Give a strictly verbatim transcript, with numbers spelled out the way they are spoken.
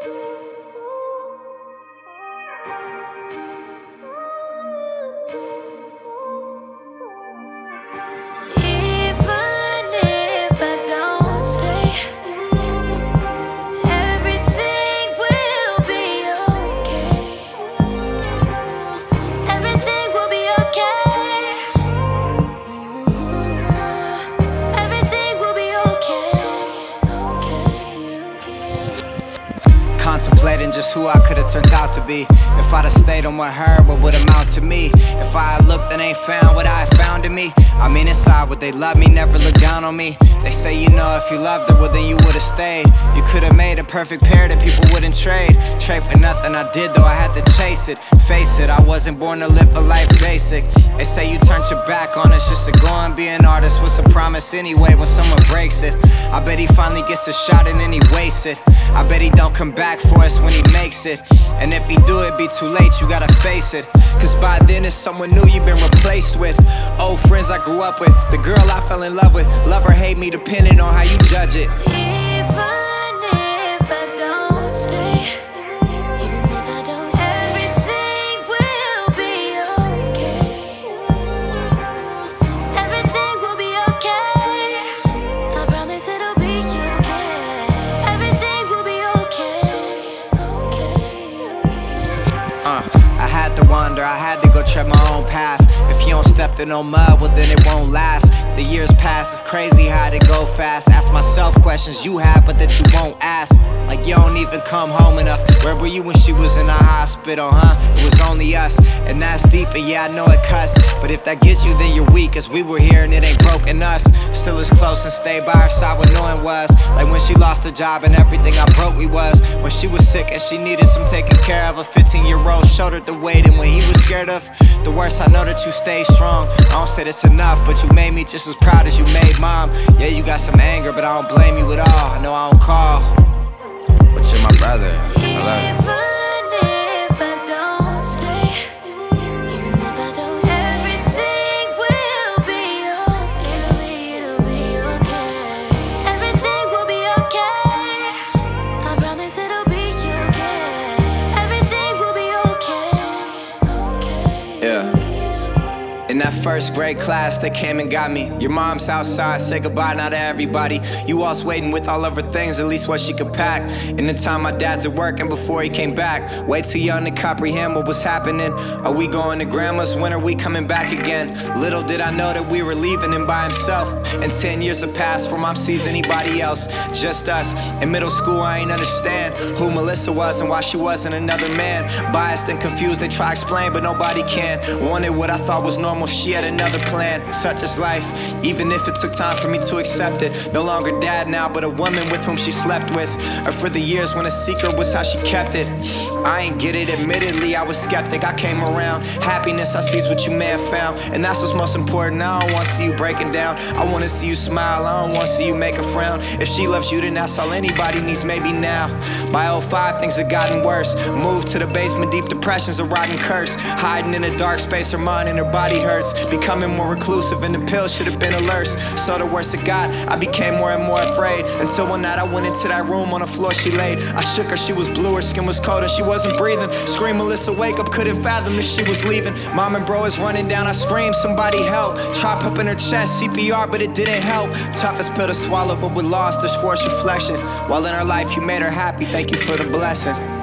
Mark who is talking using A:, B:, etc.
A: Contemplating just who I could've turned out to be. If I'd have stayed on with her, what would amount to me? If I had looked and ain't found what I had found in me. I mean inside, would they love me, never look down on me? They say, you know, if you loved her, well then you would've stayed. You could've made a perfect pair that people wouldn't trade. Trade for nothing I did, though I had to chase it. Face it, I wasn't born to live a life basic. They say you turned your back on us just to go and be an artist. What's a promise anyway when someone breaks it? I bet he finally gets a shot and then he wastes it. I bet he don't come back for us when he makes it. And if he do, it be too late, you gotta face it. Cause by then it's someone new you've been replaced with. Old friends I grew up with, the girl I fell in love with. Love or hate me depending on how you judge it.
B: Even if I don't stay, even if I don't stay, everything will be okay. Everything will be okay. I promise it'll be okay. Everything will be okay. Okay, okay.
A: Uh, I had to wander, I had to go tread my own path. If you don't step in no mud, well then it won't last. The years pass, it's crazy how they go fast. Ask myself questions you have, but that you won't ask. Like you don't even come home enough. Where were you when she was in the hospital, huh? It was only us, and that's deep, and yeah, I know it cuts. But if that gets you, then you're weak, cause we were here and it ain't broken us. Still as close and stayed by her side when no one was. Like when she lost her job and everything I broke we was. When she was sick and she needed some taking care of. A fifteen year old shouldered the weight, and when he was scared of the worst, I know that you stay strong. I don't say this enough, but you made me just as proud as you made mom. Yeah, you got some anger, but I don't blame you at all. I know I don't call, but you're my brother. I love you.
B: Even if I don't stay, even if I don't stay, everything will be okay. It'll be okay. Everything will be okay. I promise it'll be okay. Everything will be okay. Okay.
A: Yeah. In that first grade class, they came and got me. Your mom's outside, say goodbye now to everybody. You all's waiting with all of her things, at least what she could pack. In the time my dad's at work and before he came back. Way too young to comprehend what was happening. Are we going to grandma's? When are we coming back again? Little did I know that we were leaving him by himself. And ten years have passed before mom sees anybody else. Just us. In middle school I ain't understand who Melissa was and why she wasn't another man. Biased and confused, they try to explain but nobody can. Wanted what I thought was normal, she had another plan. Such is life, even if it took time for me to accept it. No longer dad now, but a woman with whom she slept with. Or for the years when a secret was how she kept it. I ain't get it, admittedly I was skeptic. I came around, happiness I see's what you may have found. And that's what's most important, I don't wanna see you breaking down. I wanna see you smile, I don't wanna see you make a frown. If she loves you, then that's all anybody needs, maybe now. By oh five, things have gotten worse. Moved to the basement, deep depression's a rotten curse. Hiding in a dark space, her mind and her body hurts. Becoming more reclusive and the pill should have been a lurse. So the worse it got, I became more and more afraid. Until one night I went into that room, on the floor she laid. I shook her, she was blue, her skin was cold and she wasn't breathing. Scream, Melissa, wake up, couldn't fathom that she was leaving. Mom and bro is running down, I screamed, somebody help. Tried pumping her chest, C P R, but it didn't help. Toughest pill to swallow, but we lost, there's forced reflection. While in her life you made her happy, thank you for the blessing.